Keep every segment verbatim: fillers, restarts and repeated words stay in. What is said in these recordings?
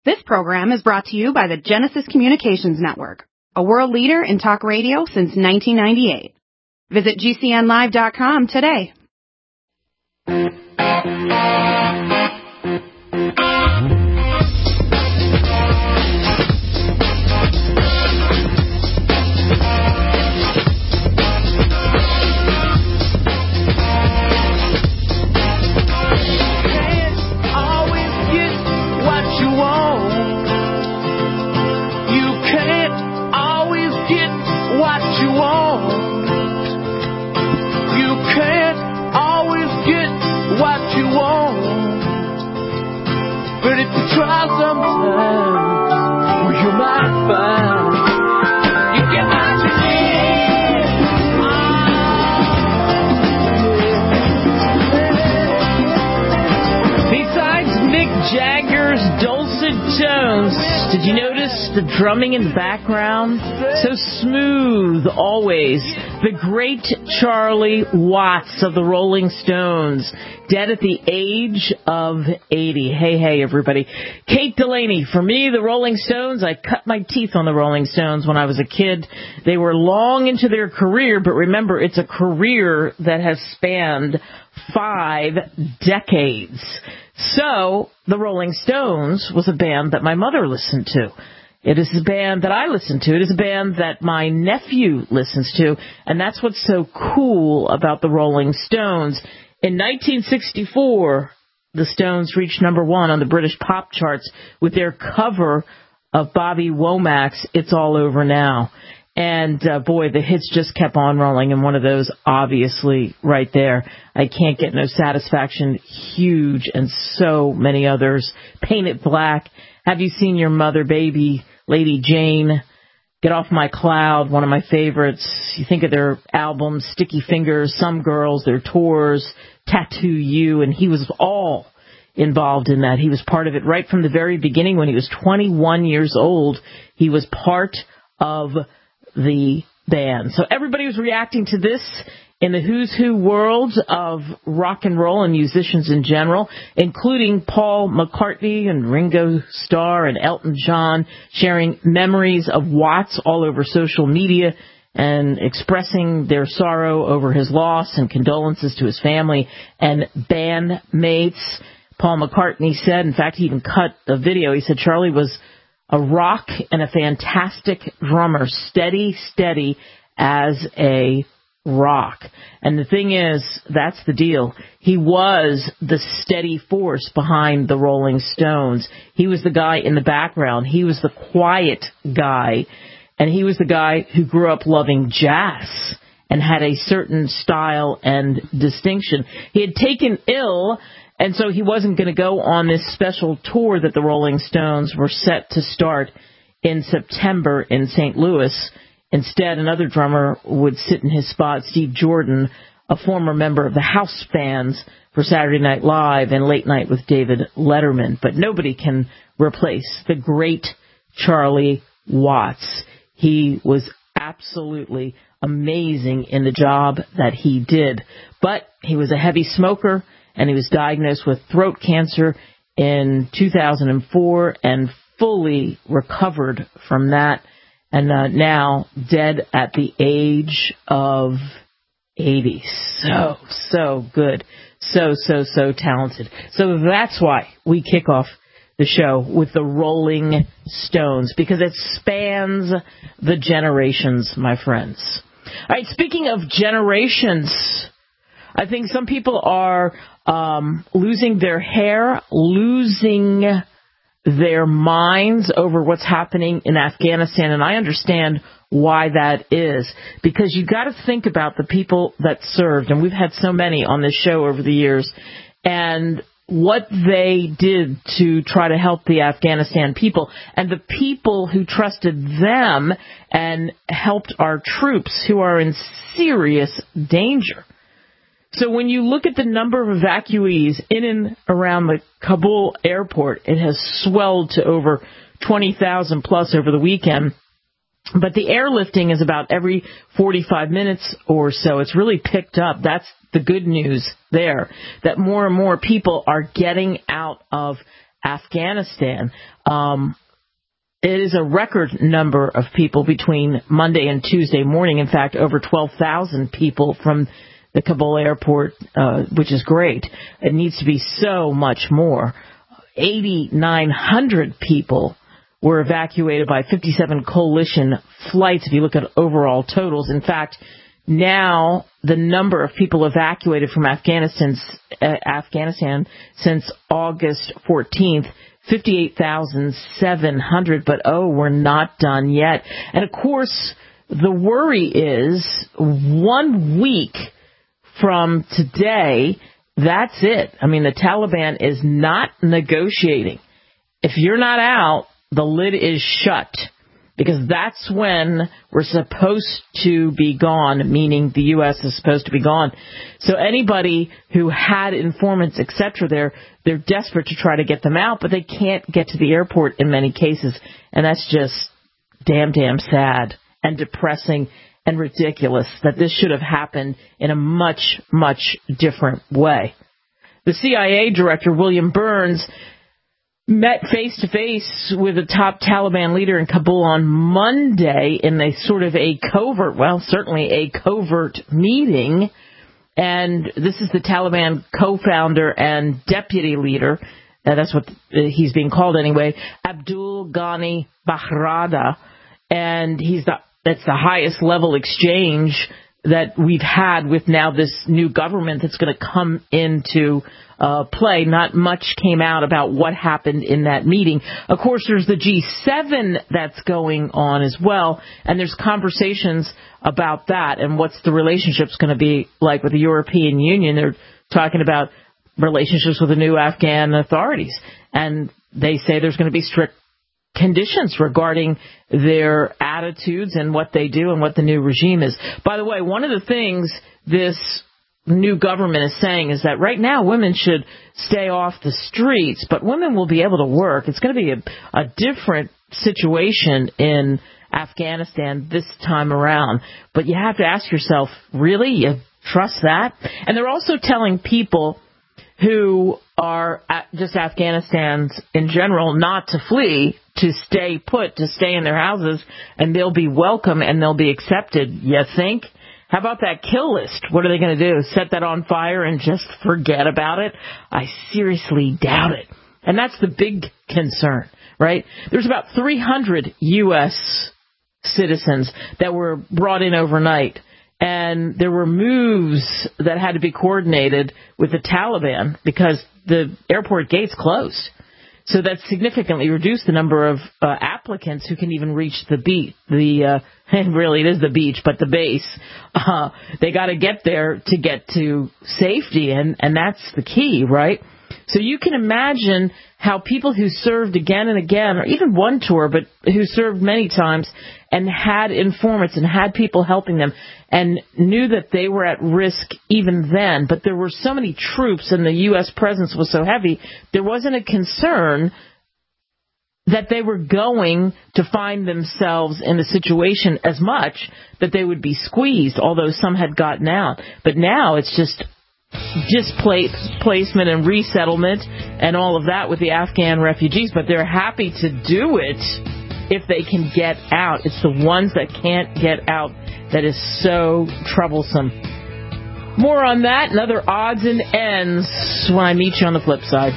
This program is brought to you by the Genesis Communications Network, a world leader in talk radio since nineteen ninety-eight. Visit G C N live dot com today. Try sometimes, well, you might find you get what you need. Oh, yeah. Besides Mick Jagger's dulcet tones, did you notice the drumming in the background? So smooth, always. The great Charlie Watts of the Rolling Stones, dead at the age of eighty. Hey, hey, everybody. Kate Delaney. For me, the Rolling Stones, I cut my teeth on the Rolling Stones when I was a kid. They were long into their career, but remember, it's a career that has spanned five decades. So, the Rolling Stones was a band that my mother listened to. It is a band that I listen to. It is a band that my nephew listens to. And that's what's so cool about the Rolling Stones. In nineteen sixty-four, the Stones reached number one on the British pop charts with their cover of Bobby Womack's It's All Over Now. And, uh, boy, the hits just kept on rolling, and one of those, obviously, right there. I Can't Get No Satisfaction, huge, and so many others. Paint It Black. Have You Seen Your Mother, Baby? Lady Jane, Get Off My Cloud, one of my favorites. You think of their albums, Sticky Fingers, Some Girls, their tours, Tattoo You, and he was all involved in that. He was part of it right from the very beginning. When he was twenty-one years old, he was part of the band. So everybody was reacting to this in the who's who world of rock and roll and musicians in general, including Paul McCartney and Ringo Starr and Elton John, sharing memories of Watts all over social media and expressing their sorrow over his loss and condolences to his family and bandmates. Paul McCartney said, in fact, he even cut a video. He said Charlie was a rock and a fantastic drummer, steady, steady as a rock. And the thing is, that's the deal. He was the steady force behind the Rolling Stones. He was the guy in the background. He was the quiet guy. And he was the guy who grew up loving jazz and had a certain style and distinction. He had taken ill, and so he wasn't going to go on this special tour that the Rolling Stones were set to start in September in Saint Louis. Instead, another drummer would sit in his spot, Steve Jordan, a former member of the house bands for Saturday Night Live and Late Night with David Letterman. But nobody can replace the great Charlie Watts. He was absolutely amazing in the job that he did. But he was a heavy smoker, and he was diagnosed with throat cancer in two thousand four and fully recovered from that. And uh, now dead at the age of eighty. So, so good. So, so, so talented. So that's why we kick off the show with the Rolling Stones, because it spans the generations, my friends. All right, speaking of generations, I think some people are um, losing their hair, losing their minds over what's happening in Afghanistan, and I understand why that is, because you've got to think about the people that served, and we've had so many on this show over the years, and what they did to try to help the Afghanistan people, and the people who trusted them and helped our troops who are in serious danger. So when you look at the number of evacuees in and around the Kabul airport, it has swelled to over twenty thousand plus over the weekend. But the airlifting is about every forty-five minutes or so. It's really picked up. That's the good news there, that more and more people are getting out of Afghanistan. Um, it is a record number of people between Monday and Tuesday morning. In fact, over twelve thousand people from the Kabul airport, uh, which is great. It needs to be so much more. eight thousand nine hundred people were evacuated by fifty-seven coalition flights, if you look at overall totals. In fact, now the number of people evacuated from Afghanistan, uh, Afghanistan since August fourteenth, fifty-eight thousand seven hundred, but oh, we're not done yet. And of course, the worry is one week from today, that's it. I mean, the Taliban is not negotiating. If you're not out, the lid is shut, because that's when we're supposed to be gone, meaning the U S is supposed to be gone. So anybody who had informants, et cetera, they're, they're desperate to try to get them out, but they can't get to the airport in many cases. And that's just damn, damn sad and depressing and ridiculous that this should have happened in a much, much different way. The C I A director, William Burns, met face-to-face with a top Taliban leader in Kabul on Monday in a sort of a covert, well, certainly a covert meeting. And this is the Taliban co-founder and deputy leader, uh, that's what he's being called anyway, Abdul Ghani Bahrada. And he's the, that's the highest level exchange that we've had with now this new government that's going to come into uh, play. Not much came out about what happened in that meeting. Of course, there's the G seven that's going on as well, and there's conversations about that and what's the relationship's going to be like with the European Union. They're talking about relationships with the new Afghan authorities, and they say there's going to be strict conditions regarding their attitudes and what they do and what the new regime is. By the way, one of the things this new government is saying is that right now women should stay off the streets, but women will be able to work. It's going to be a, a different situation in Afghanistan this time around. But you have to ask yourself, really? You trust that? And they're also telling people who are just Afghanistans in general not to flee, to stay put, to stay in their houses, and they'll be welcome and they'll be accepted, you think? How about that kill list? What are they going to do? Set that on fire and just forget about it? I seriously doubt it. And that's the big concern, right? There's about three hundred U S citizens that were brought in overnight. And there were moves that had to be coordinated with the Taliban because the airport gates closed. So that significantly reduced the number of uh, applicants who can even reach the beach. The uh, and really, it is the beach, but the base. Uh, they got to get there to get to safety, and, and that's the key, right? So you can imagine how people who served again and again, or even one tour, but who served many times and had informants and had people helping them and knew that they were at risk even then. But there were so many troops and the U S presence was so heavy, there wasn't a concern that they were going to find themselves in a situation as much that they would be squeezed, although some had gotten out. But now it's just displacement and resettlement and all of that with the Afghan refugees, but they're happy to do it if they can get out. It's the ones that can't get out that is so troublesome. More on that and other odds and ends when I meet you on the flip side.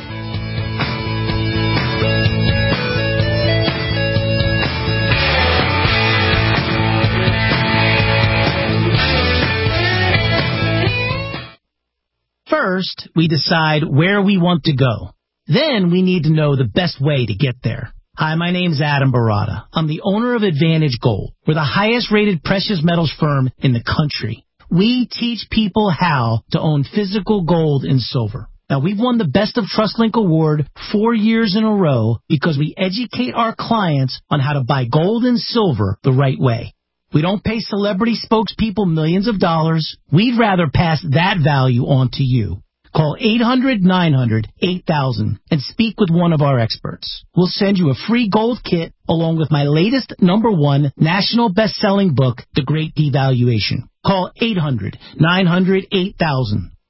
First, we decide where we want to go. Then we need to know the best way to get there. Hi, my name's Adam Barada. I'm the owner of Advantage Gold. We're the highest rated precious metals firm in the country. We teach people how to own physical gold and silver. Now, we've won the Best of TrustLink Award four years in a row because we educate our clients on how to buy gold and silver the right way. We don't pay celebrity spokespeople millions of dollars. We'd rather pass that value on to you. Call eight hundred nine hundred eight thousand and speak with one of our experts. We'll send you a free gold kit along with my latest number one national best-selling book, The Great Devaluation. Call eight hundred nine hundred eight thousand.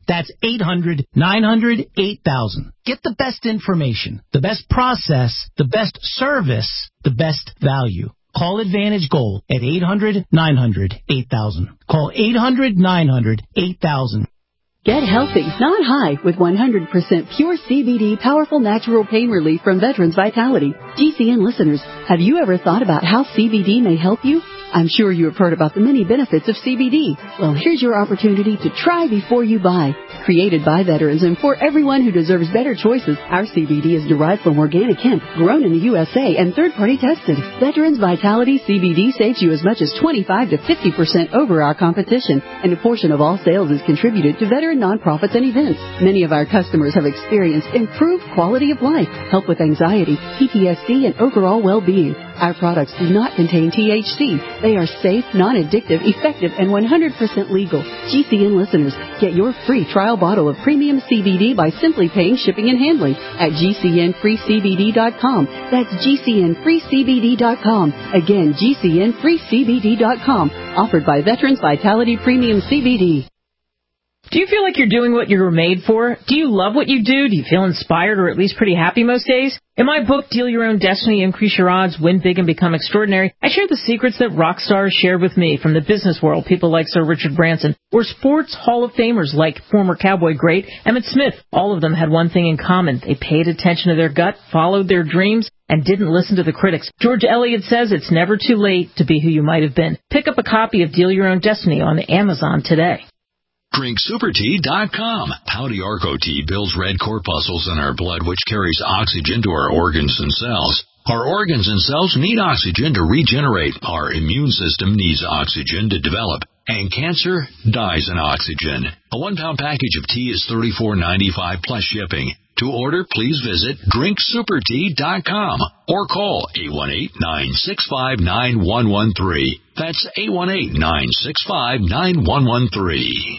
That's eight hundred, nine hundred, eight thousand. Get the best information, the best process, the best service, the best value. Call Advantage Gold at eight hundred, nine hundred, eight thousand. Call eight hundred, nine hundred, eight thousand. Get healthy, not high, with one hundred percent pure C B D powerful natural pain relief from Veterans Vitality. G C N listeners, have you ever thought about how C B D may help you? I'm sure you have heard about the many benefits of C B D. Well, here's your opportunity to try before you buy. Created by veterans and for everyone who deserves better choices, our C B D is derived from organic hemp, grown in the U S A, and third-party tested. Veterans Vitality C B D saves you as much as twenty-five to fifty percent over our competition, and a portion of all sales is contributed to veteran nonprofits and events. Many of our customers have experienced improved quality of life, help with anxiety, P T S D, and overall well-being. Our products do not contain T H C. They are safe, non-addictive, effective, and one hundred percent legal. G C N listeners, get your free trial bottle of premium C B D by simply paying shipping and handling at G C N free C B D dot com. That's G C N free C B D dot com. Again, G C N free C B D dot com. Offered by Veterans Vitality Premium C B D. Do you feel like you're doing what you were made for? Do you love what you do? Do you feel inspired or at least pretty happy most days? In my book, Deal Your Own Destiny, Increase Your Odds, Win Big and Become Extraordinary, I share the secrets that rock stars shared with me from the business world, people like Sir Richard Branson, or sports Hall of Famers like former Cowboy great Emmitt Smith. All of them had one thing in common. They paid attention to their gut, followed their dreams, and didn't listen to the critics. George Eliot says it's never too late to be who you might have been. Pick up a copy of Deal Your Own Destiny on Amazon today. Drink Super Tea dot com. Pouty Arco tea builds red corpuscles in our blood, which carries oxygen to our organs and cells. Our organs and cells need oxygen to regenerate. Our immune system needs oxygen to develop. And cancer dies in oxygen. A one-pound package of tea is thirty-four ninety-five plus shipping. To order, please visit Drink Super Tea dot com or call eight one eight, nine six five, nine one one three. That's eight one eight, nine six five, nine one one three.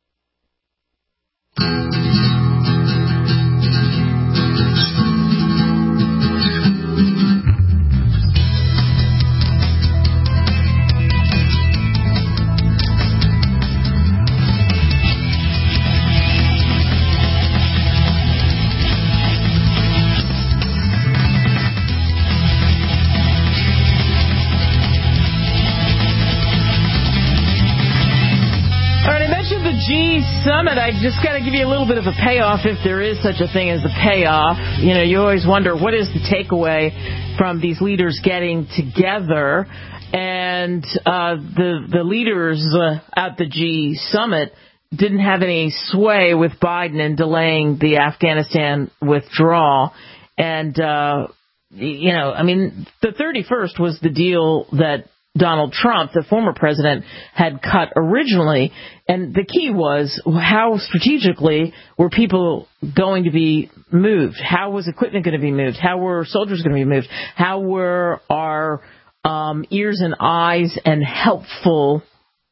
G Summit, I just got to give you a little bit of a payoff, if there is such a thing as a payoff. You know, you always wonder, what is the takeaway from these leaders getting together? And uh, the the leaders uh, at the G Summit didn't have any sway with Biden in delaying the Afghanistan withdrawal. And, uh, you know, I mean, the thirty-first was the deal that Donald Trump, the former president, had cut originally. And the key was, how strategically were people going to be moved? How was equipment going to be moved? How were soldiers going to be moved? How were our um, ears and eyes and helpful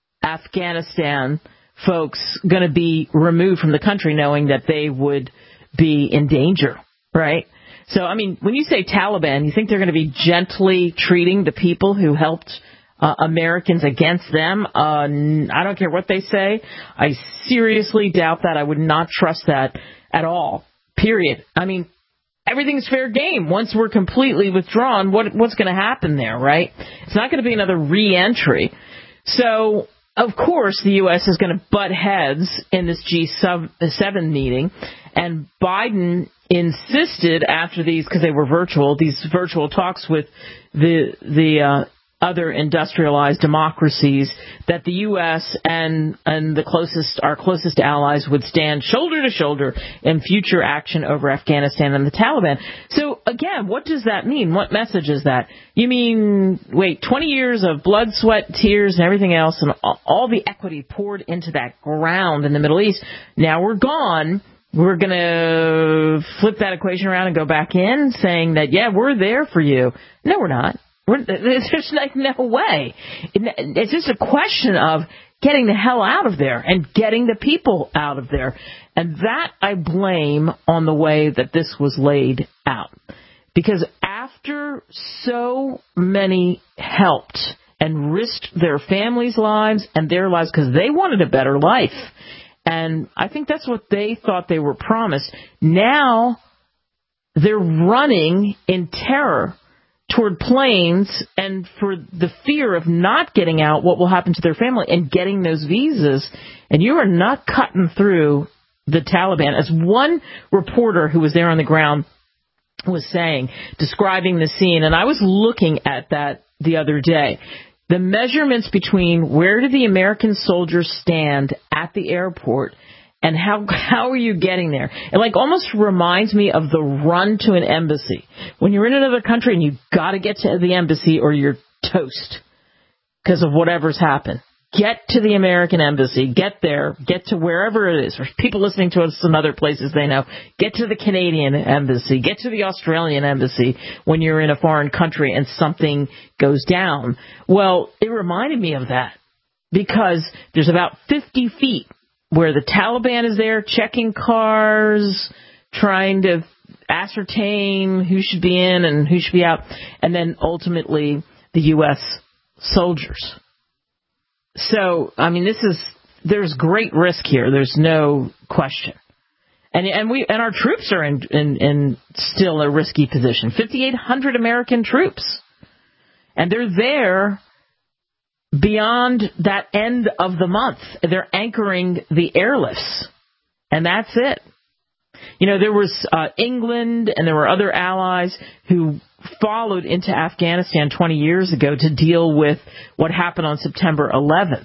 Afghanistan folks going to be removed from the country, knowing that they would be in danger, right? So, I mean, when you say Taliban, you think they're going to be gently treating the people who helped uh, Americans against them? Uh, I don't care what they say. I seriously doubt that. I would not trust that at all, period. I mean, everything's fair game. Once we're completely withdrawn, what what's going to happen there, right? It's not going to be another re-entry. So, of course, the U S is going to butt heads in this G seven meeting, and Biden insisted after these, because they were virtual, these virtual talks with the the uh, other industrialized democracies, that the U S and and the closest, our closest allies would stand shoulder to shoulder in future action over Afghanistan and the Taliban. So again, what does that mean? What message is that? You mean, wait, twenty years of blood, sweat, tears, and everything else, and all the equity poured into that ground in the Middle East, now we're gone. We're going to flip that equation around and go back in, saying that, yeah, we're there for you. No, we're not. We're, there's just like no way. It's just a question of getting the hell out of there and getting the people out of there. And that I blame on the way that this was laid out. Because after so many helped and risked their families' lives and their lives because they wanted a better life, And I think that's what they thought they were promised. Now they're running in terror toward planes, and for the fear of not getting out, what will happen to their family and getting those visas. And you are not cutting through the Taliban. As one reporter who was there on the ground was saying, describing the scene, and I was looking at that the other day, the measurements between where do the American soldiers stand at the airport and how how are you getting there? It like almost reminds me of the run to an embassy. When you're in another country and you've got to get to the embassy or you're toast because of whatever's happened. Get to the American embassy. Get there. Get to wherever it is. There's people listening to us in other places they know. Get to the Canadian embassy. Get to the Australian embassy when you're in a foreign country and something goes down. Well, it reminded me of that because there's about fifty feet where the Taliban is there checking cars, trying to ascertain who should be in and who should be out, and then ultimately the U S soldiers. So, I mean, this is, there's great risk here. There's no question. And and we and our troops are in, in, in still a risky position. fifty-eight hundred American troops. And they're there beyond that end of the month. They're anchoring the airlifts. And that's it. You know, there was uh, England and there were other allies who followed into Afghanistan twenty years ago to deal with what happened on September eleventh.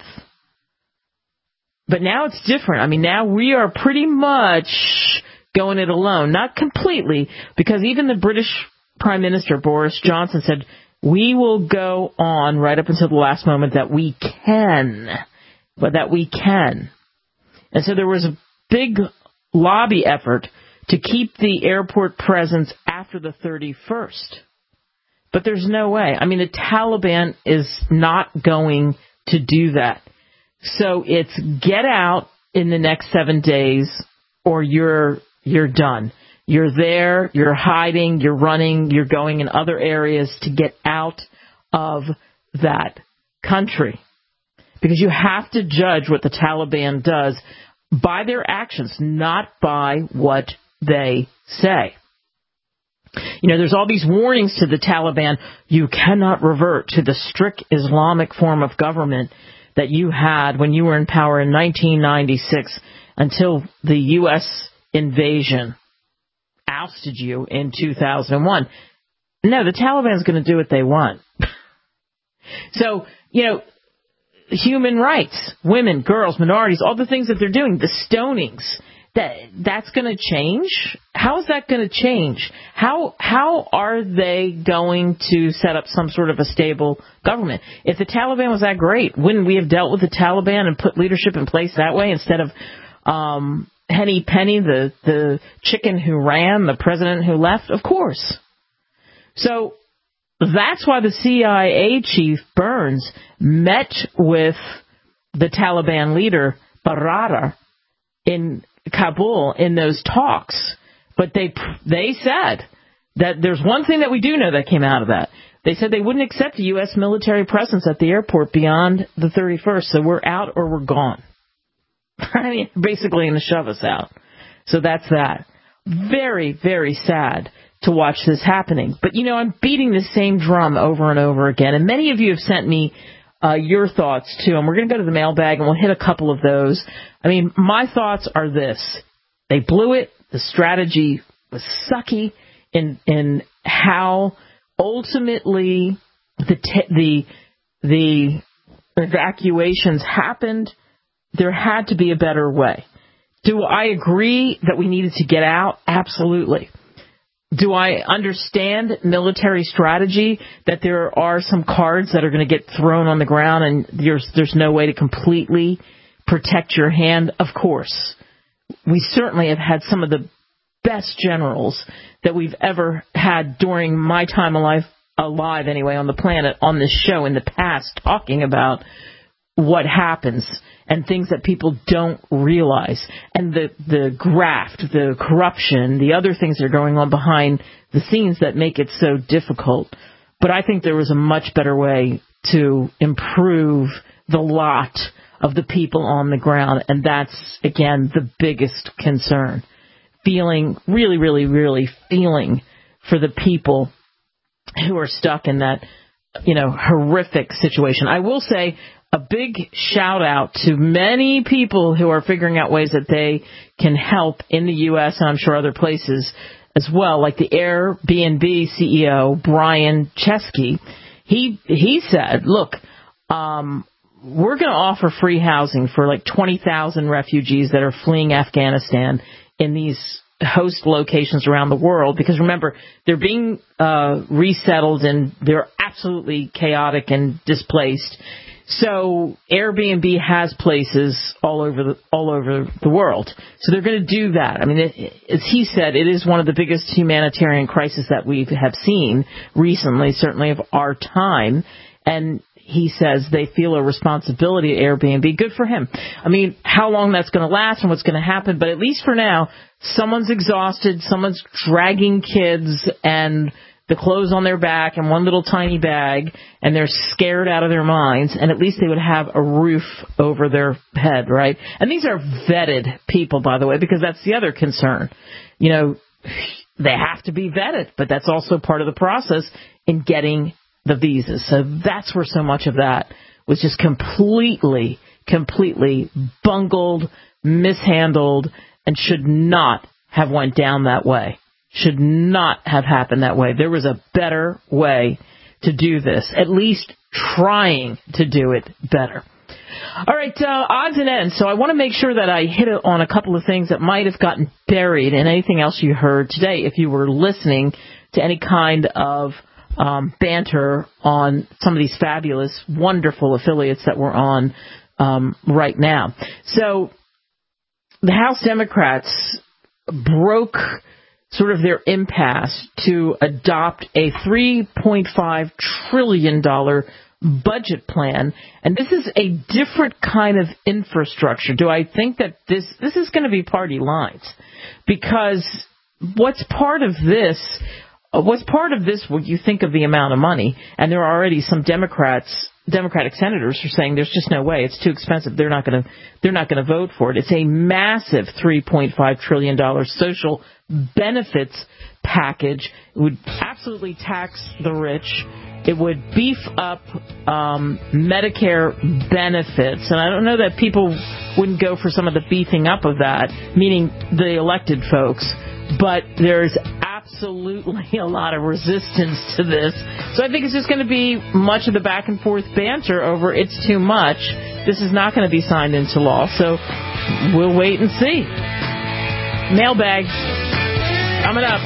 But now it's different. I mean, now we are pretty much going it alone. Not completely, because even the British Prime Minister, Boris Johnson, said, we will go on right up until the last moment that we can. But that we can. And so there was a big lobby effort to keep the airport presence after the thirty-first. But there's no way. I mean, the Taliban is not going to do that. So it's get out in the next seven days or you're you're done. You're there, you're hiding, you're running, you're going in other areas to get out of that country. Because you have to judge what the Taliban does by their actions, not by what they say. You know, there's all these warnings to the Taliban. You cannot revert to the strict Islamic form of government that you had when you were in power in nineteen ninety-six until the U S invasion ousted you in two thousand one. No, the Taliban's going to do what they want. So, you know, human rights, women, girls, minorities, all the things that they're doing, the stonings, that that's going to change? How is that going to change? How how are they going to set up some sort of a stable government? If the Taliban was that great, wouldn't we have dealt with the Taliban and put leadership in place that way instead of um, Henny Penny, the, the chicken who ran, the president who left? Of course. So that's why the C I A chief, Burns, met with the Taliban leader, Baradar, in Kabul in those talks. But they they said that there's one thing that we do know that came out of that. They said they wouldn't accept a U S military presence at the airport beyond the thirty-first. So we're out or we're gone. I mean, basically going to shove us out. So that's that. Very, very sad to watch this happening. But, you know, I'm beating the same drum over and over again. And many of you have sent me uh, your thoughts, too. And we're going to go to the mailbag, and we'll hit a couple of those. I mean, my thoughts are this. They blew it. The strategy was sucky in in how ultimately the te- the the evacuations happened. There had to be a better way. Do I agree that we needed to get out? Absolutely. Do I understand military strategy, that there are some cards that are going to get thrown on the ground and there's, there's no way to completely protect your hand? Of course. We certainly have had some of the best generals that we've ever had during my time alive, alive anyway, on the planet, on this show in the past, talking about what happens and things that people don't realize, and the, the graft, the corruption, the other things that are going on behind the scenes that make it so difficult. But I think there was a much better way to improve the lot of the people on the ground. And that's, again, the biggest concern. Feeling, really, really, really feeling for the people who are stuck in that, you know, horrific situation. I will say a big shout out to many people who are figuring out ways that they can help in the U S and I'm sure other places as well, like the Airbnb C E O, Brian Chesky. He, he said, look, um, we're going to offer free housing for like twenty thousand refugees that are fleeing Afghanistan in these host locations around the world, because remember, they're being uh, resettled and they're absolutely chaotic and displaced. So Airbnb has places all over the all over the world. So they're going to do that. I mean, it, as he said, it is one of the biggest humanitarian crises that we have seen recently, certainly of our time. And he says they feel a responsibility at Airbnb. Good for him. I mean, how long that's going to last and what's going to happen, but at least for now, someone's exhausted, someone's dragging kids and the clothes on their back and one little tiny bag, and they're scared out of their minds, and at least they would have a roof over their head, right? And these are vetted people, by the way, because that's the other concern. You know, they have to be vetted, but that's also part of the process in getting the visas. So that's where so much of that was just completely, completely bungled, mishandled, and should not have went down that way. Should not have happened that way. There was a better way to do this, at least trying to do it better. All right, uh, odds and ends. So I want to make sure that I hit on a couple of things that might have gotten buried in anything else you heard today if you were listening to any kind of um, banter on some of these fabulous, wonderful affiliates that we're on um, right now. So the House Democrats broke sort of their impasse to adopt a three point five trillion dollars budget plan. And this is a different kind of infrastructure. Do I think that this, this is going to be party lines? Because what's part of this, what's part of this when you think of the amount of money, and there are already some Democrats, Democratic senators are saying there's just no way, it's too expensive, they're not going to, they're not going to vote for it. It's a massive three point five trillion dollars social benefits package. It would absolutely tax the rich. It would beef up um, Medicare benefits. And I don't know that people wouldn't go for some of the beefing up of that, meaning the elected folks. But there's absolutely a lot of resistance to this. So I think it's just going to be much of the back and forth banter over it's too much. This is not going to be signed into law. So we'll wait and see. Mailbag coming up.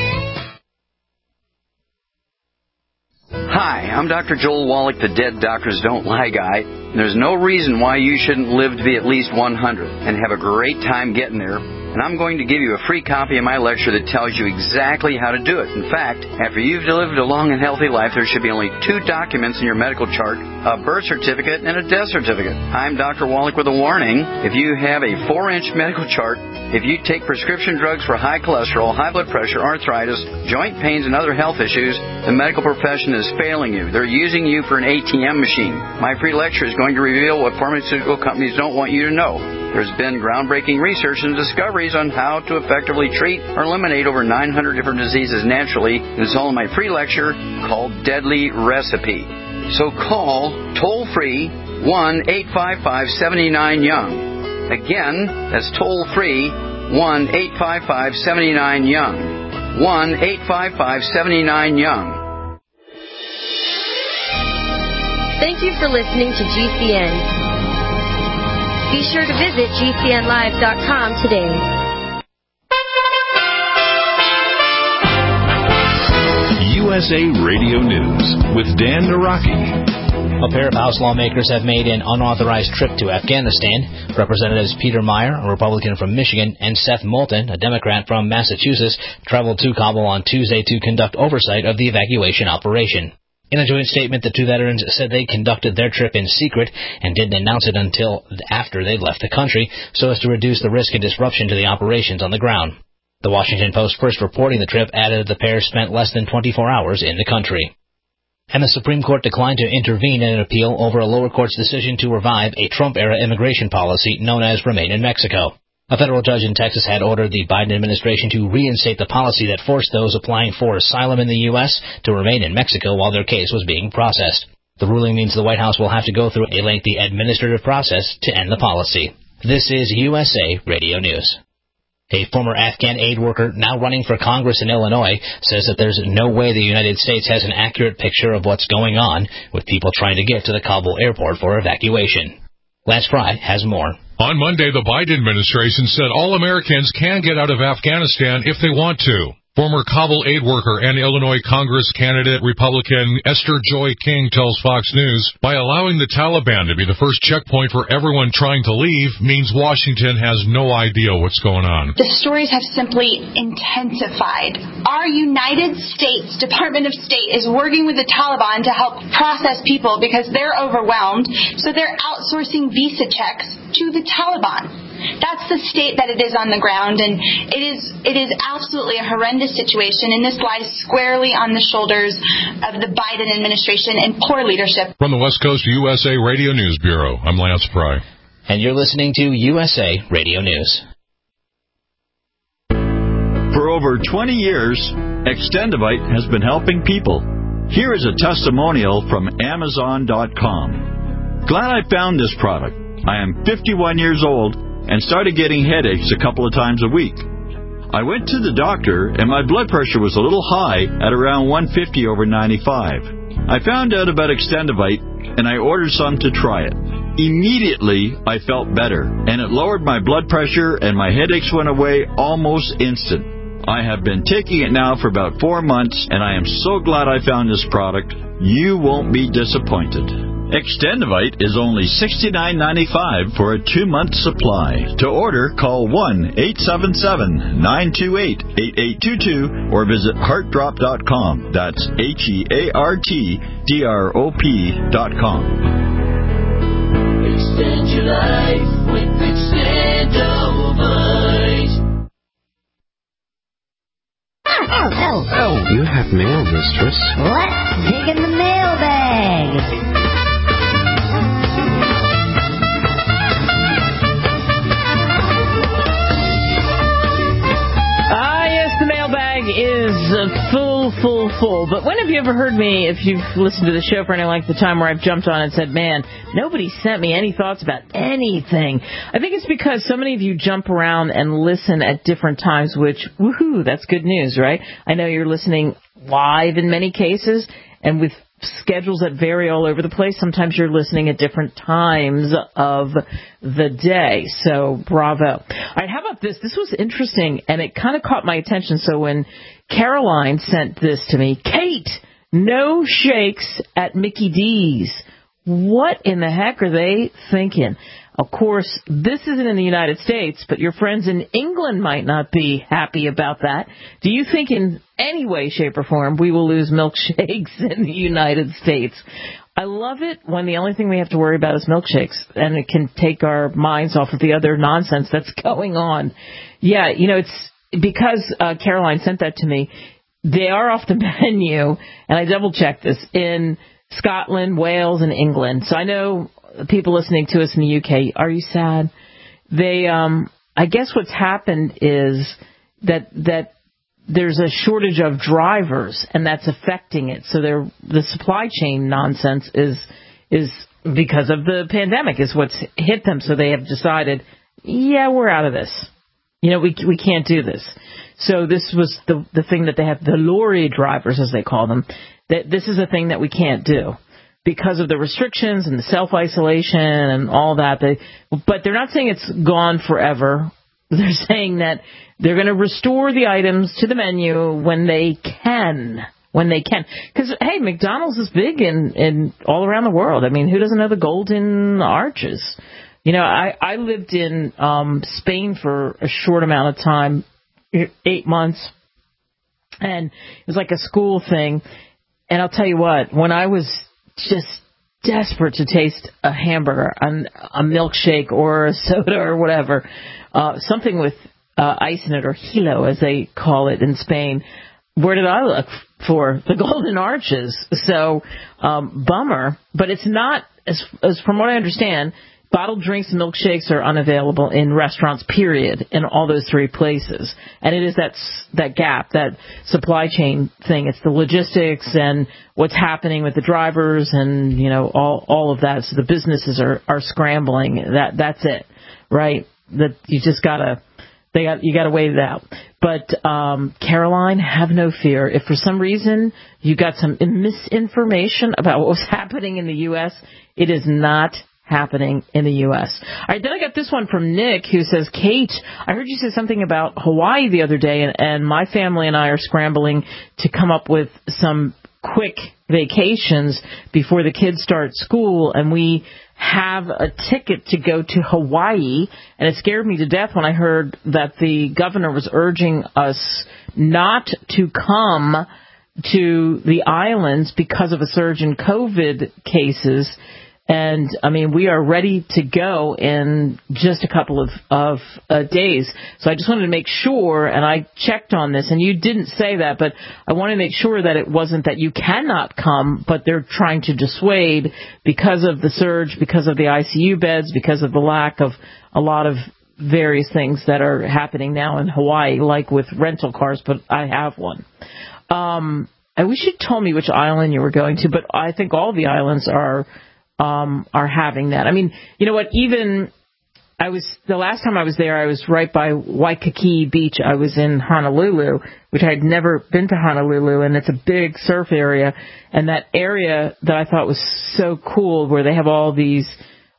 Hi, I'm Doctor Joel Wallach, the Dead Doctors Don't Lie guy. There's no reason why you shouldn't live to be at least one hundred and have a great time getting there. And I'm going to give you a free copy of my lecture that tells you exactly how to do it. In fact, after you've lived a long and healthy life, there should be only two documents in your medical chart, a birth certificate and a death certificate. I'm Doctor Wallach with a warning. If you have a four-inch medical chart, if you take prescription drugs for high cholesterol, high blood pressure, arthritis, joint pains, and other health issues, the medical profession is failing you. They're using you for an A T M machine. My free lecture is going to reveal what pharmaceutical companies don't want you to know. There's been groundbreaking research and discoveries on how to effectively treat or eliminate over nine hundred different diseases naturally. It's all in my free lecture called Deadly Recipe. So call toll-free one eight five five, seven nine, young. Again, that's toll-free one eight five five, seven nine, young. one eight five five, seven nine, young. Thank you for listening to G C N. Be sure to visit G C N live dot com today. U S A Radio News with Dan Naraki. A pair of House lawmakers have made an unauthorized trip to Afghanistan. Representatives Peter Meyer, a Republican from Michigan, and Seth Moulton, a Democrat from Massachusetts, traveled to Kabul on Tuesday to conduct oversight of the evacuation operation. In a joint statement, the two veterans said they conducted their trip in secret and didn't announce it until after they left the country so as to reduce the risk and disruption to the operations on the ground. The Washington Post, first reporting the trip, added the pair spent less than twenty-four hours in the country. And the Supreme Court declined to intervene in an appeal over a lower court's decision to revive a Trump-era immigration policy known as Remain in Mexico. A federal judge in Texas had ordered the Biden administration to reinstate the policy that forced those applying for asylum in the U S to remain in Mexico while their case was being processed. The ruling means the White House will have to go through a lengthy administrative process to end the policy. This is U S A Radio News. A former Afghan aid worker now running for Congress in Illinois says that there's no way the United States has an accurate picture of what's going on with people trying to get to the Kabul airport for evacuation. Lance Fry has more. On Monday, the Biden administration said all Americans can get out of Afghanistan if they want to. Former Kabul aid worker and Illinois Congress candidate Republican Esther Joy King tells Fox News, by allowing the Taliban to be the first checkpoint for everyone trying to leave means Washington has no idea what's going on. The stories have simply intensified. Our United States Department of State is working with the Taliban to help process people because they're overwhelmed, so they're outsourcing visa checks to the Taliban. That's the state that it is on the ground, and it is it is absolutely a horrendous situation, and this lies squarely on the shoulders of the Biden administration and poor leadership. From the West Coast U S A Radio News Bureau, I'm Lance Pry. And you're listening to U S A Radio News. For over twenty years, Extendivite has been helping people. Here is a testimonial from Amazon dot com. Glad I found this product. I am fifty-one years old and started getting headaches a couple of times a week. I went to the doctor, and my blood pressure was a little high at around one fifty over ninety-five. I found out about Extendivite, and I ordered some to try it. Immediately, I felt better, and it lowered my blood pressure, and my headaches went away almost instant. I have been taking it now for about four months, and I am so glad I found this product. You won't be disappointed. Extendivite is only sixty-nine ninety-five for a two-month supply. To order, call one eight seven seven, nine two eight, eight eight two two or visit heart drop dot com. That's H E A R T D R O P dot com. Extend your life with Extendivite. Oh, oh, oh. You have mail, mistress. Let's dig in the mailbag. Is full, full, full. But when have you ever heard me, if you've listened to the show for any length of time, where I've jumped on and said, man, nobody sent me any thoughts about anything? I think it's because so many of you jump around and listen at different times, which, woohoo, that's good news, right? I know you're listening live in many cases, and with schedules that vary all over the place. Sometimes you're listening at different times of the day. So bravo. All right, how about this? This was interesting, and it kind of caught my attention. So when Caroline sent this to me, Kate, no shakes at Mickey D's. What in the heck are they thinking? Of course, this isn't in the United States, but your friends in England might not be happy about that. Do you think in any way, shape, or form we will lose milkshakes in the United States? I love it when the only thing we have to worry about is milkshakes, and it can take our minds off of the other nonsense that's going on. Yeah, you know, it's because uh, Caroline sent that to me. They are off the menu, and I double-checked this, in Scotland, Wales, and England. So I know people listening to us in the U K, are you sad? They, um, I guess what's happened is that that there's a shortage of drivers, and that's affecting it. So they're, the supply chain nonsense is is because of the pandemic is what's hit them. So they have decided, yeah, we're out of this. You know, we we can't do this. So this was the the thing that they have, the lorry drivers, as they call them, that this is a thing that we can't do because of the restrictions and the self-isolation and all that. They, but they're not saying it's gone forever. They're saying that they're going to restore the items to the menu when they can. When they can. Because, hey, McDonald's is big in, in all around the world. I mean, who doesn't know the Golden Arches? You know, I, I lived in um, Spain for a short amount of time, eight months, and it was like a school thing. And I'll tell you what, when I was just desperate to taste a hamburger, a milkshake or a soda or whatever, uh, something with uh, ice in it, or hilo as they call it in Spain, where did I look? for the Golden Arches. So, um, bummer. But it's not, as, as from what I understand, bottled drinks and milkshakes are unavailable in restaurants, period, in all those three places. And it is that that gap, that supply chain thing. It's the logistics and what's happening with the drivers and, you know, all all of that. So the businesses are, are scrambling. That That's it, right? That you just got to, they got you got to wait it out. But, um, Caroline, have no fear. If for some reason you got some misinformation about what was happening in the U S, it is not happening in the U S. All right, then I got this one from Nick who says, Kate, I heard you say something about Hawaii the other day, and, and my family and I are scrambling to come up with some quick vacations before the kids start school, and we have a ticket to go to Hawaii, and it scared me to death when I heard that the governor was urging us not to come to the islands because of a surge in COVID cases. And, I mean, we are ready to go in just a couple of, of uh, days. So I just wanted to make sure, and I checked on this, and you didn't say that, but I want to make sure that it wasn't that you cannot come, but they're trying to dissuade because of the surge, because of the I C U beds, because of the lack of a lot of various things that are happening now in Hawaii, like with rental cars, but I have one. Um, I wish you told me which island you were going to, but I think all the islands are... Um, are having that. I mean, you know what, even I was, the last time I was there, I was right by Waikiki Beach. I was in Honolulu, which I had never been to Honolulu, and it's a big surf area. And that area that I thought was so cool, where they have all these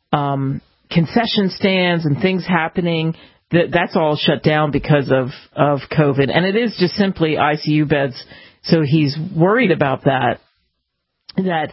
um, concession stands and things happening, that that's all shut down because of, of COVID. And it is just simply I C U beds. So he's worried about that, that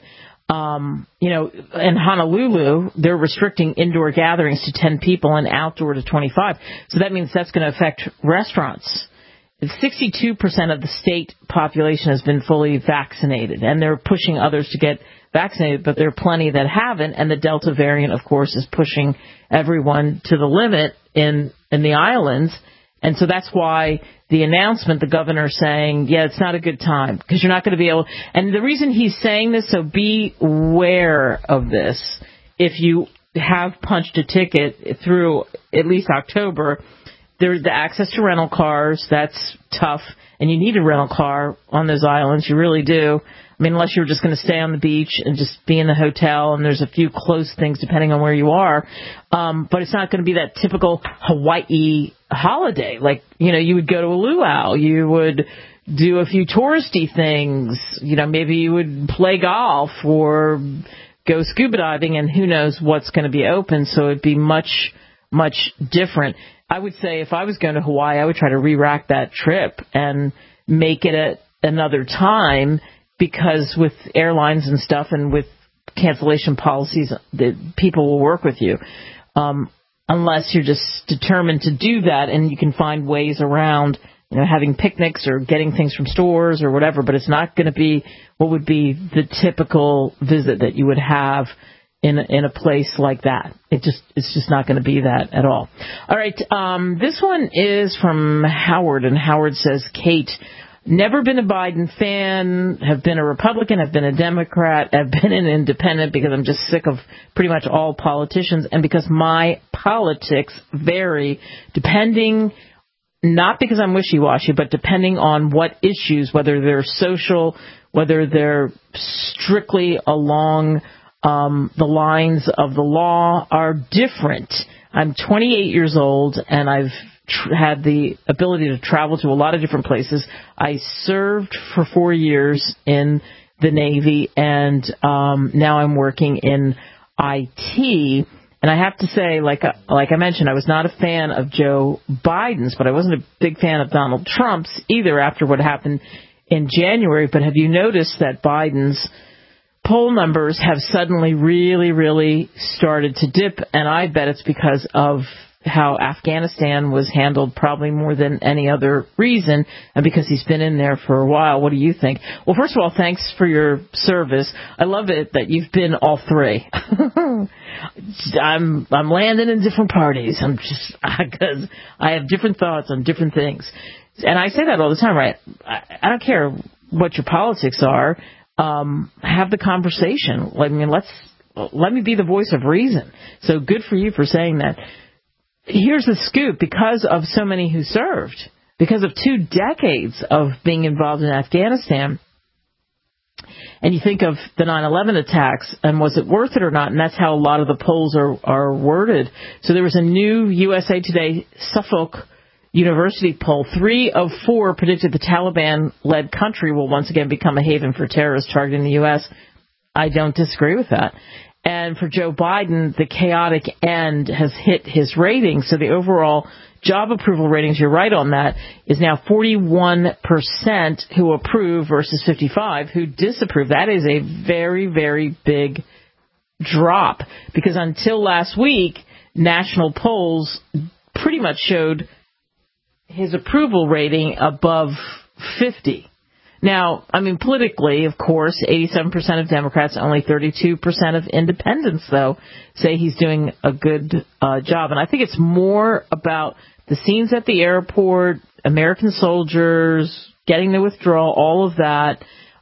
Um, you know, in Honolulu, they're restricting indoor gatherings to ten people and outdoor to twenty-five. So that means that's going to affect restaurants. sixty-two percent of the state population has been fully vaccinated, and they're pushing others to get vaccinated, but there are plenty that haven't, and the Delta variant, of course, is pushing everyone to the limit in, in the islands. And so that's why the announcement, the governor saying, yeah, it's not a good time because you're not going to be able. And the reason he's saying this, so be aware of this. If you have punched a ticket through at least October, there's the access to rental cars. That's tough. And you need a rental car on those islands. You really do. I mean, unless you're just going to stay on the beach and just be in the hotel, and there's a few close things depending on where you are. Um, but it's not going to be that typical Hawaii holiday. Like, you know, you would go to a luau. You would do a few touristy things. You know, maybe you would play golf or go scuba diving, and who knows what's going to be open. So it'd be much, much different. I would say if I was going to Hawaii, I would try to re-rack that trip and make it at another time, because with airlines and stuff and with cancellation policies, the people will work with you. Um, unless you're just determined to do that, and you can find ways around, you know, having picnics or getting things from stores or whatever, but it's not going to be what would be the typical visit that you would have in a, in a place like that. It just, it's just not going to be that at all. All right. Um, this one is from Howard, and Howard says, Kate, never been a Biden fan, have been a Republican, have been a Democrat, have been an independent because I'm just sick of pretty much all politicians, and because my politics vary depending, not because I'm wishy-washy, but depending on what issues, whether they're social, whether they're strictly along um, the lines of the law, are different. I'm twenty-eight years old, and I've tr- had the ability to travel to a lot of different places. I served for four years in the Navy, and um, now I'm working in I T. And I have to say, like like I mentioned, I was not a fan of Joe Biden's, but I wasn't a big fan of Donald Trump's either after what happened in January. But have you noticed that Biden's poll numbers have suddenly really, really started to dip? And I bet it's because of how Afghanistan was handled, probably more than any other reason, and because he's been in there for a while. What do you think? Well, first of all, thanks for your service. I love it that you've been all three. I'm I'm landing in different parties. I'm just because I have different thoughts on different things, and I say that all the time, right? I, I don't care what your politics are, um, have the conversation. I mean, let's let me be the voice of reason. So good for you for saying that. Here's the scoop. Because of so many who served, because of two decades of being involved in Afghanistan, and you think of the nine eleven attacks, and was it worth it or not? And that's how a lot of the polls are, are worded. So there was a new U S A Today Suffolk University poll. Three of four predicted the Taliban-led country will once again become a haven for terrorists targeting the U S. I don't disagree with that. And for Joe Biden, the chaotic end has hit his ratings. So the overall job approval ratings, you're right on that, is now forty-one percent who approve versus fifty-five who disapprove. That is a very, very big drop, because until last week, national polls pretty much showed his approval rating above fifty. Now, I mean, politically, of course, eighty-seven percent of Democrats, only thirty-two percent of independents, though, say he's doing a good uh, job. And I think it's more about the scenes at the airport, American soldiers, getting the withdrawal, all of that,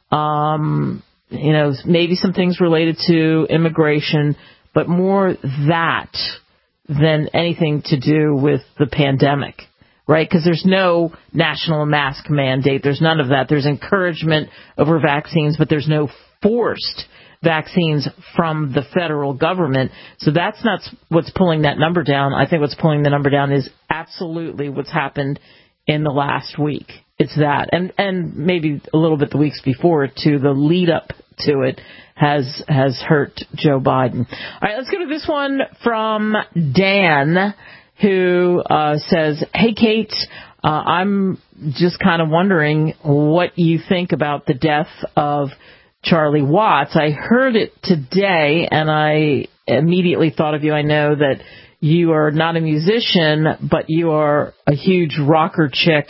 um, you know, maybe some things related to immigration, but more that than anything to do with the pandemic. Right, because there's no national mask mandate. There's none of that. There's encouragement over vaccines, but there's no forced vaccines from the federal government. So that's not what's pulling that number down. I think what's pulling the number down is absolutely what's happened in the last week. It's that. And and maybe a little bit the weeks before, too. The lead up to it has has hurt Joe Biden. All right, let's go to this one from Dan, who uh, says, hey, Kate, uh, I'm just kind of wondering what you think about the death of Charlie Watts. I heard it today, and I immediately thought of you. I know that you are not a musician, but you are a huge rocker chick.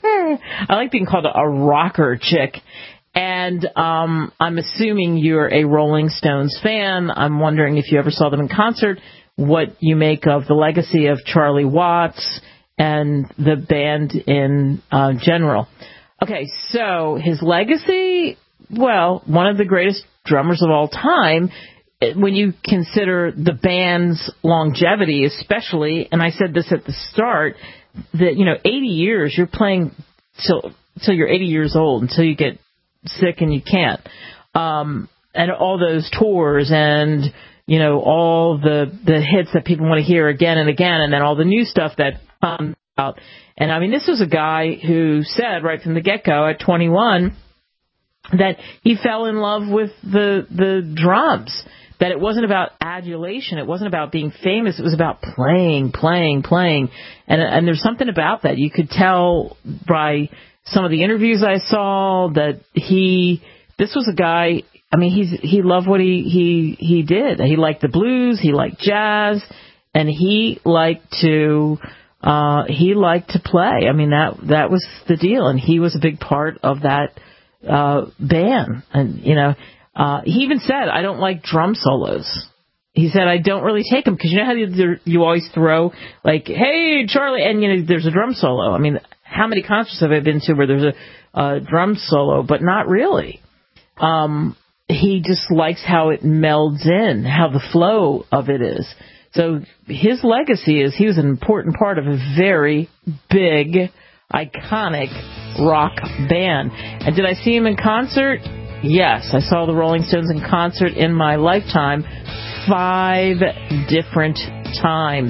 I like being called a rocker chick. And um, I'm assuming you're a Rolling Stones fan. I'm wondering if you ever saw them in concert, what you make of the legacy of Charlie Watts and the band in uh, general. Okay, so his legacy, well, one of the greatest drummers of all time, when you consider the band's longevity especially, and I said this at the start, that, you know, eighty years, you're playing till, till you're eighty years old, until you get sick and you can't. Um, and all those tours and, you know, all the, the hits that people want to hear again and again, and then all the new stuff that comes out. And, I mean, this was a guy who said right from the get-go at twenty-one that he fell in love with the the drums, that it wasn't about adulation, it wasn't about being famous, it was about playing, playing, playing. And, and there's something about that. You could tell by some of the interviews I saw that he, this was a guy, I mean, he's he loved what he, he, he did. He liked the blues, he liked jazz, and he liked to uh, he liked to play. I mean, that that was the deal, and he was a big part of that uh, band. And you know, uh, he even said, "I don't like drum solos." He said, "I don't really take them because you know how you, you always throw like, hey, Charlie,' and you know, there's a drum solo. I mean, how many concerts have I been to where there's a, a drum solo, but not really." Um, he just likes how it melds in, how the flow of it is. So his legacy is he was an important part of a very big, iconic rock band. And did I see him in concert? Yes, I saw the Rolling Stones in concert in my lifetime five different times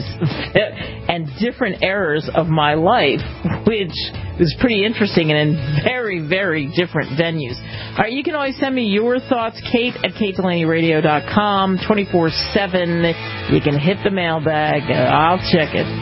and different eras of my life, which was pretty interesting and in very, very different venues. All right, you can always send me your thoughts, Kate at kate delaney radio dot com, twenty-four seven. You can hit the mailbag. I'll check it.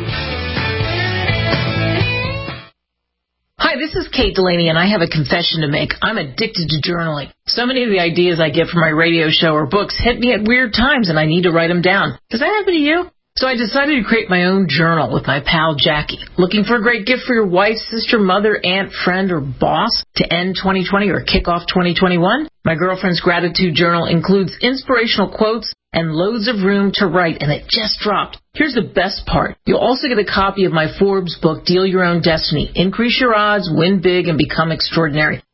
Hi, this is Kate Delaney, and I have a confession to make. I'm addicted to journaling. So many of the ideas I get from my radio show or books hit me at weird times, and I need to write them down. Does that happen to you? So I decided to create my own journal with my pal Jackie. Looking for a great gift for your wife, sister, mother, aunt, friend, or boss to end twenty twenty or kick off twenty twenty-one? My girlfriend's gratitude journal includes inspirational quotes and loads of room to write, and it just dropped. Here's the best part. You'll also get a copy of my Forbes book, Deal Your Own Destiny. Increase your odds, win big, and become extraordinary.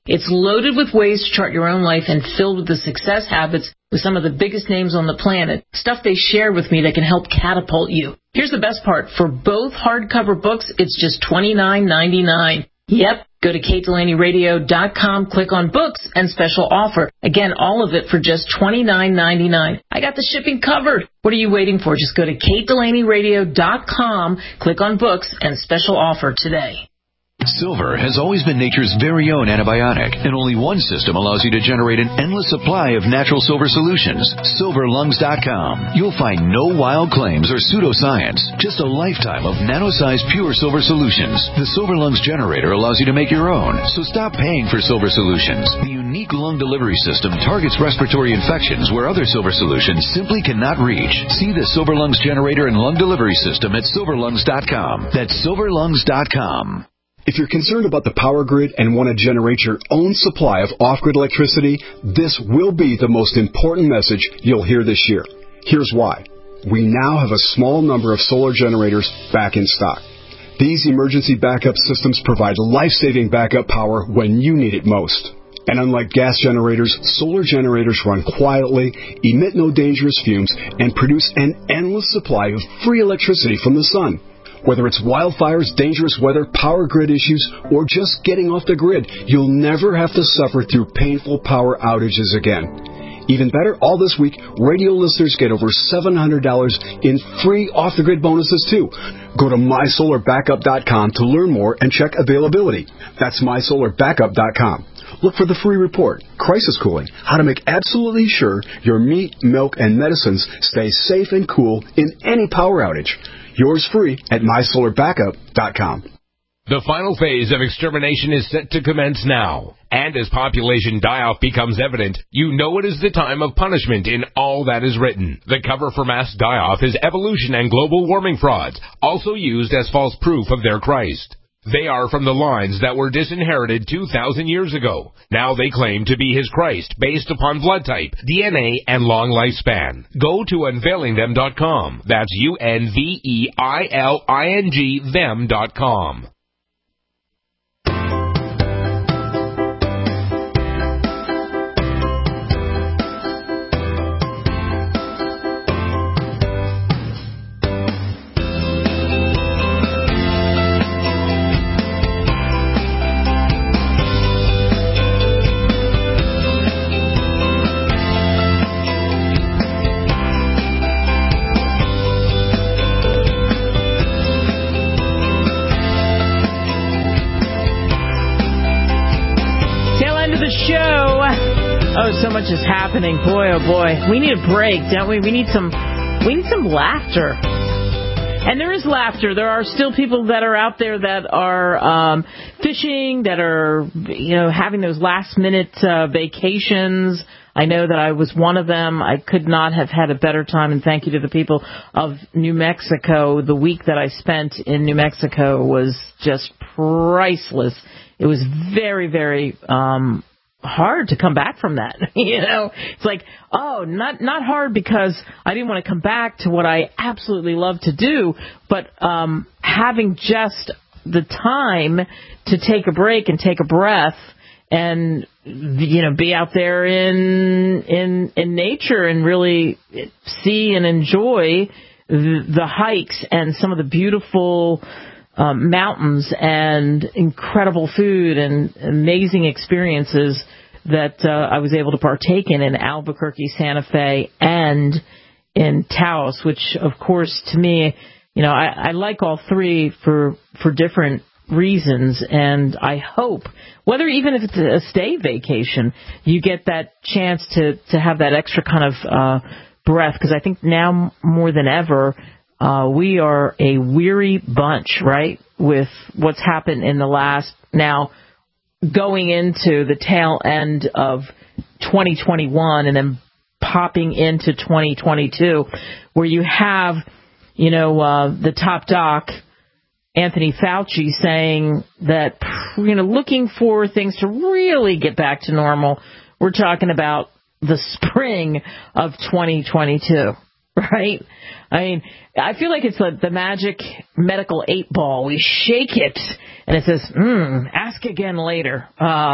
It's loaded with ways to chart your own life and filled with the success habits with some of the biggest names on the planet. Stuff they share with me that can help catapult you. Here's the best part. For both hardcover books, it's just twenty-nine ninety-nine. Yep. Go to Kate Delaney Radio dot com, click on books, and special offer. Again, all of it for just twenty-nine ninety-nine. I got the shipping covered. What are you waiting for? Just go to Kate Delaney Radio dot com, click on books, and special offer today. Silver has always been nature's very own antibiotic, and only one system allows you to generate an endless supply of natural silver solutions. Silver Lungs dot com. You'll find no wild claims or pseudoscience, just a lifetime of nano-sized pure silver solutions. The Silver Lungs generator allows you to make your own, so stop paying for silver solutions. The unique lung delivery system targets respiratory infections where other silver solutions simply cannot reach. See the Silver Lungs generator and lung delivery system at Silver Lungs dot com. That's Silver Lungs dot com. If you're concerned about the power grid and want to generate your own supply of off-grid electricity, this will be the most important message you'll hear this year. Here's why. We now have a small number of solar generators back in stock. These emergency backup systems provide life-saving backup power when you need it most. And unlike gas generators, solar generators run quietly, emit no dangerous fumes, and produce an endless supply of free electricity from the sun. Whether it's wildfires, dangerous weather, power grid issues, or just getting off the grid, you'll never have to suffer through painful power outages again. Even better, all this week, radio listeners get over seven hundred dollars in free off-the-grid bonuses, too. Go to my solar backup dot com to learn more and check availability. That's my solar backup dot com. Look for the free report, Crisis Cooling, how to make absolutely sure your meat, milk, and medicines stay safe and cool in any power outage. Yours free at my solar backup dot com. The final phase of extermination is set to commence now. And as population die-off becomes evident, you know it is the time of punishment in all that is written. The cover for mass die-off is evolution and global warming frauds, also used as false proof of their Christ. They are from the lines that were disinherited two thousand years ago. Now they claim to be his Christ based upon blood type, D N A, and long lifespan. Go to unveiling them dot com. That's U N V E I L I N G them dot com. Oh, so much is happening. Boy, oh boy. We need a break, don't we? We need some we need some laughter. And there is laughter. There are still people that are out there that are um, fishing, that are, you know, having those last-minute uh, vacations. I know that I was one of them. I could not have had a better time, and thank you to the people of New Mexico. The week that I spent in New Mexico was just priceless. It was very, very um hard to come back from that. You know, it's like, oh, not not hard because I didn't want to come back to what I absolutely love to do, but um, having just the time to take a break and take a breath and, you know, be out there in in in nature and really see and enjoy the, the hikes and some of the beautiful Um, mountains and incredible food and amazing experiences that uh, I was able to partake in in Albuquerque, Santa Fe, and in Taos, which, of course, to me, you know, I, I like all three for for different reasons, and I hope, whether even if it's a stay vacation, you get that chance to, to have that extra kind of uh, breath, because I think now more than ever, Uh, we are a weary bunch, right, with what's happened in the last, now going into the tail end of twenty twenty-one and then popping into twenty twenty-two, where you have, you know, uh, the top doc, Anthony Fauci, saying that, you know, looking for things to really get back to normal. We're talking about the spring of twenty twenty-two, right? I mean, I feel like it's like the magic medical eight ball. We shake it, and it says, hmm, ask again later. Uh,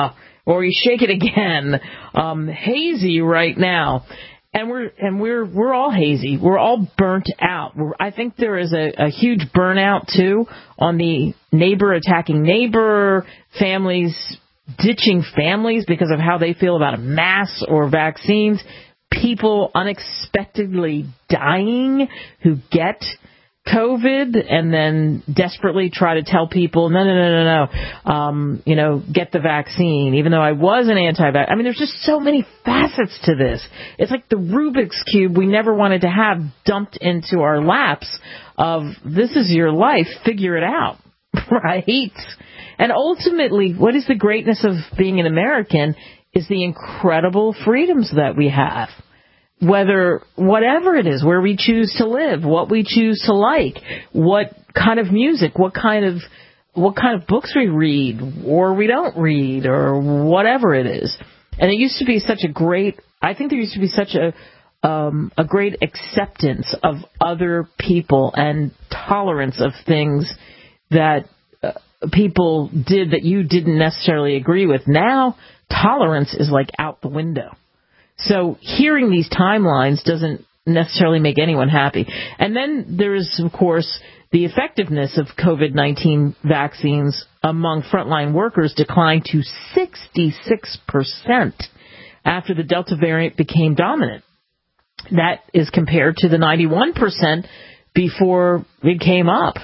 or you shake it again. Um, hazy right now. And we're and we're we're all hazy. We're all burnt out. We're, I think there is a, a huge burnout too on the neighbor attacking neighbor, families ditching families because of how they feel about a mask or vaccines, people unexpectedly dying who get COVID and then desperately try to tell people, no, no, no, no, no, um, you know, get the vaccine, even though I was an anti-vax. I mean, there's just so many facets to this. It's like the Rubik's Cube we never wanted to have dumped into our laps of, this is your life, figure it out, right? And ultimately, what is the greatness of being an American is the incredible freedoms that we have. Whether, whatever it is, where we choose to live, what we choose to like, what kind of music, what kind of, what kind of books we read, or we don't read, or whatever it is. And it used to be such a great, I think there used to be such a, um, a great acceptance of other people and tolerance of things that uh, people did that you didn't necessarily agree with. Now, tolerance is like out the window. So hearing these timelines doesn't necessarily make anyone happy. And then there is, of course, the effectiveness of COVID nineteen vaccines among frontline workers declined to sixty-six percent after the Delta variant became dominant. That is compared to the ninety-one percent before it came up.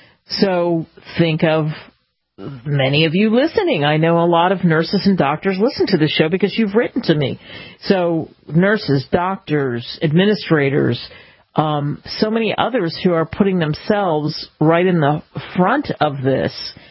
So think of many of you listening. I know a lot of nurses and doctors listen to this show because you've written to me. So nurses, doctors, administrators, um, so many others who are putting themselves right in the front of this.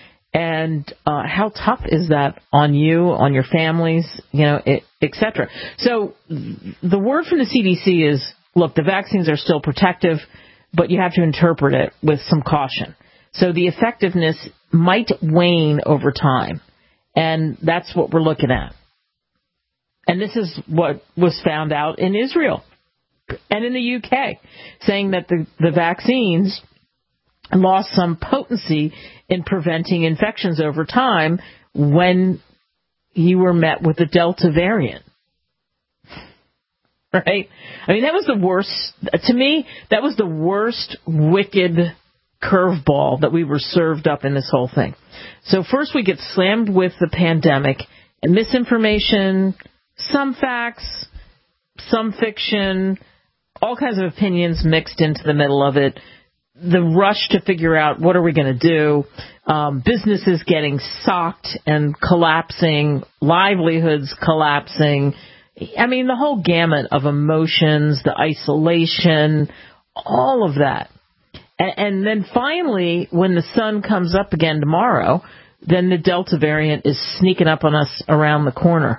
And uh, how tough is that on you, on your families, you know, et cetera. So the word from the C D C is, look, the vaccines are still protective, but you have to interpret it with some caution. So the effectiveness might wane over time, and that's what we're looking at. And this is what was found out in Israel and in the U K, saying that the, the vaccines lost some potency in preventing infections over time when you were met with the Delta variant. Right? I mean, that was the worst, to me, that was the worst wicked curveball that we were served up in this whole thing. So first we get slammed with the pandemic and misinformation, some facts, some fiction, all kinds of opinions mixed into the middle of it. The rush to figure out what are we going to do, um, businesses getting socked and collapsing, livelihoods collapsing. I mean, the whole gamut of emotions, the isolation, all of that. And then finally, when the sun comes up again tomorrow, then the Delta variant is sneaking up on us around the corner,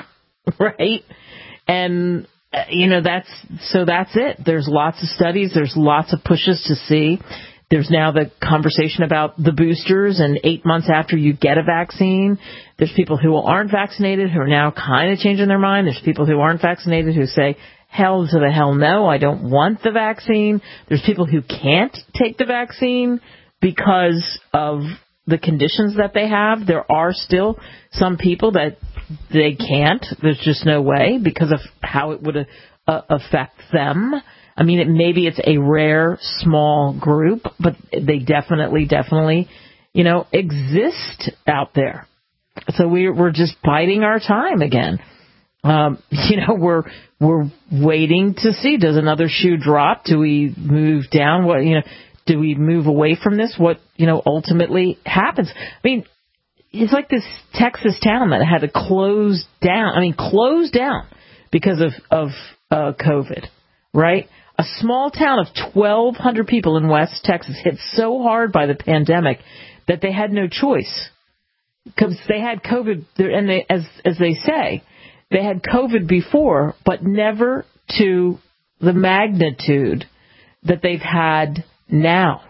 right? And, you know, that's, so that's it. There's lots of studies. There's lots of pushes to see. There's now the conversation about the boosters, and eight months after you get a vaccine, there's people who aren't vaccinated who are now kind of changing their mind. There's people who aren't vaccinated who say, hell to the hell no, I don't want the vaccine. There's people who can't take the vaccine because of the conditions that they have. There are still some people that they can't. There's just no way because of how it would uh, affect them. I mean, it, maybe it's a rare, small group, but they definitely, definitely, you know, exist out there. So we're, we're just biding our time again. Um, you know, we're we're waiting to see, does another shoe drop? Do we move down? What, you know, do we move away from this? What, you know, ultimately happens? I mean, it's like this Texas town that had to close down. I mean, close down because of of uh, COVID, right? A small town of twelve hundred people in West Texas hit so hard by the pandemic that they had no choice because they had COVID, and they, as as they say, they had COVID before, but never to the magnitude that they've had now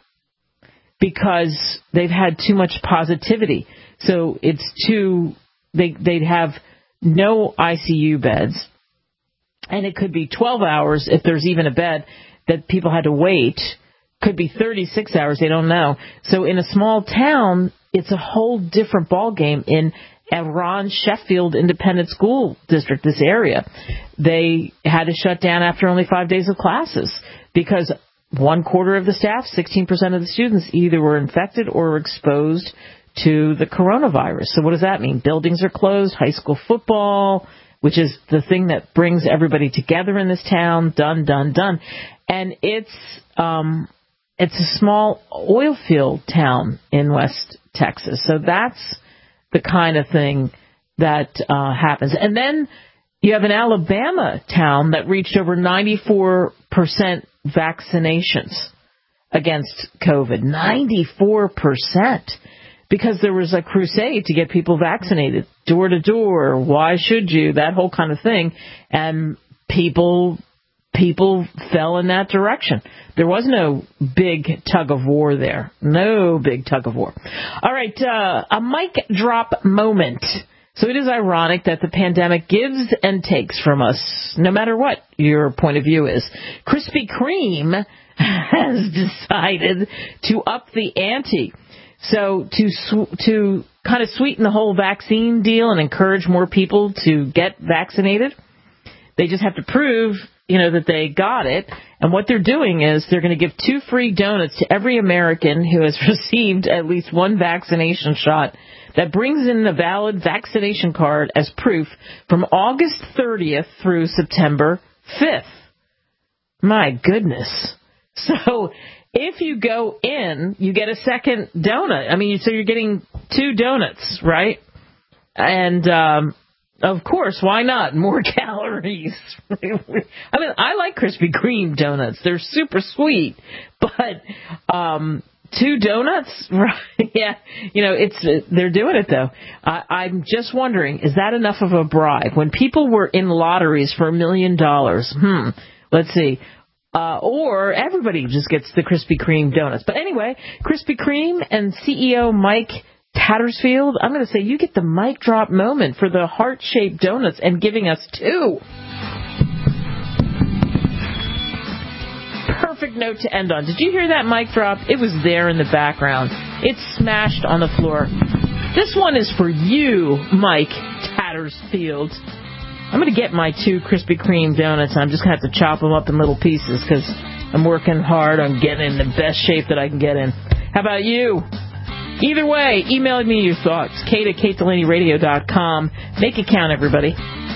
because they've had too much positivity. So it's too, they, they'd have no I C U beds, and it could be twelve hours if there's even a bed that people had to wait. Could be thirty-six hours, they don't know. So in a small town, it's a whole different ballgame in at Ron Sheffield Independent School District, this area, they had to shut down after only five days of classes because one quarter of the staff, sixteen percent of the students, either were infected or were exposed to the coronavirus. So what does that mean? Buildings are closed, high school football, which is the thing that brings everybody together in this town, done, done, done. And it's um, it's a small oil field town in West Texas. So that's the kind of thing that uh, happens. And then you have an Alabama town that reached over ninety-four percent vaccinations against COVID. ninety-four percent. Because there was a crusade to get people vaccinated, door to door, why should you, that whole kind of thing. And people people fell in that direction. There was no big tug of war there. No big tug of war. All right, uh, a mic drop moment. So it is ironic that the pandemic gives and takes from us, no matter what your point of view is. Krispy Kreme has decided to up the ante. So to sw- to kind of sweeten the whole vaccine deal and encourage more people to get vaccinated, they just have to prove, you know, that they got it. And what they're doing is they're going to give two free donuts to every American who has received at least one vaccination shot that brings in a valid vaccination card as proof from August thirtieth through September fifth. My goodness. So if you go in, you get a second donut. I mean, so you're getting two donuts, right? And, um, of course, why not? More calories. I mean, I like Krispy Kreme donuts. They're super sweet. But um, two donuts? Right? Yeah. You know, it's they're doing it, though. I, I'm just wondering, is that enough of a bribe? When people were in lotteries for a million dollars, hmm, let's see. Uh, or everybody just gets the Krispy Kreme donuts. But anyway, Krispy Kreme and C E O Mike Tattersfield, I'm going to say you get the mic drop moment for the heart-shaped donuts and giving us two. Perfect note to end on. Did you hear that mic drop? It was there in the background. It smashed on the floor. This one is for you, Mike Tattersfield. I'm going to get my two Krispy Kreme donuts. I'm just going to have to chop them up in little pieces because I'm working hard on getting in the best shape that I can get in. How about you? Either way, email me your thoughts. Kate at Kate Delaney Radio dot com. Make it count, everybody.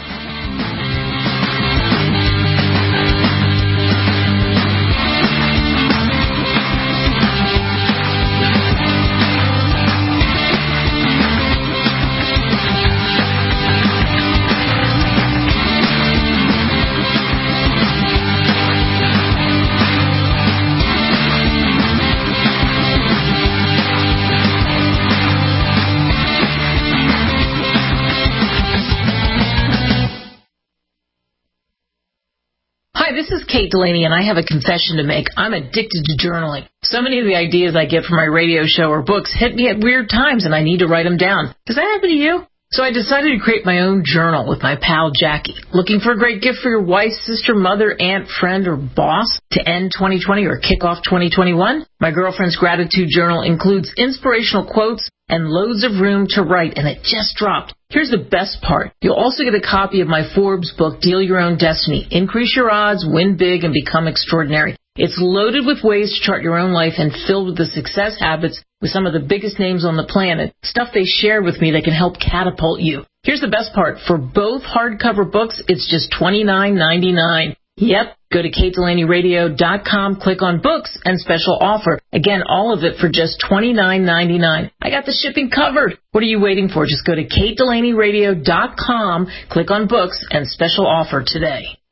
This is Kate Delaney, and I have a confession to make. I'm addicted to journaling. So many of the ideas I get from my radio show or books hit me at weird times, and I need to write them down. Does that happen to you? So I decided to create my own journal with my pal Jackie. Looking for a great gift for your wife, sister, mother, aunt, friend, or boss to end twenty twenty or kick off twenty twenty-one? My girlfriend's gratitude journal includes inspirational quotes and loads of room to write, and it just dropped. Here's the best part. You'll also get a copy of my Forbes book, Deal Your Own Destiny. Increase your odds, win big, and become extraordinary. It's loaded with ways to chart your own life and filled with the success habits with some of the biggest names on the planet. Stuff they share with me that can help catapult you. Here's the best part. For both hardcover books, it's just twenty-nine ninety-nine. Yep. Go to Kate Delaney Radio dot com, click on books and special offer. Again, all of it for just twenty-nine ninety-nine. I got the shipping covered. What are you waiting for? Just go to Kate Delaney Radio dot com, click on books and special offer today.